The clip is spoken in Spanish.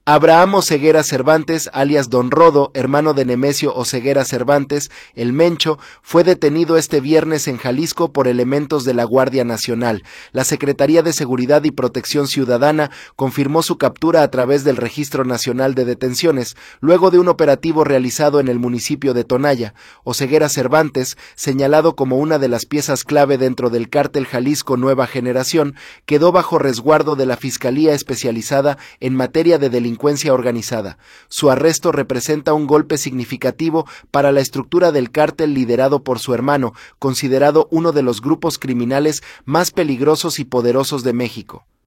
Abraham Oseguera Cervantes, alias Don Rodo, hermano de Nemesio Oseguera Cervantes, el Mencho, fue detenido este viernes en Jalisco por elementos de la Guardia Nacional. La Secretaría de Seguridad y Protección Ciudadana confirmó su captura a través del Registro Nacional de Detenciones, luego de un operativo realizado en el municipio de Tonaya. Oseguera Cervantes, señalado como una de las piezas clave dentro del cártel Jalisco Nueva Generación, quedó bajo resguardo de la Fiscalía Especializada en materia de delincuencia organizada. Su arresto representa un golpe significativo para la estructura del cártel liderado por su hermano, considerado uno de los grupos criminales más peligrosos y poderosos de México.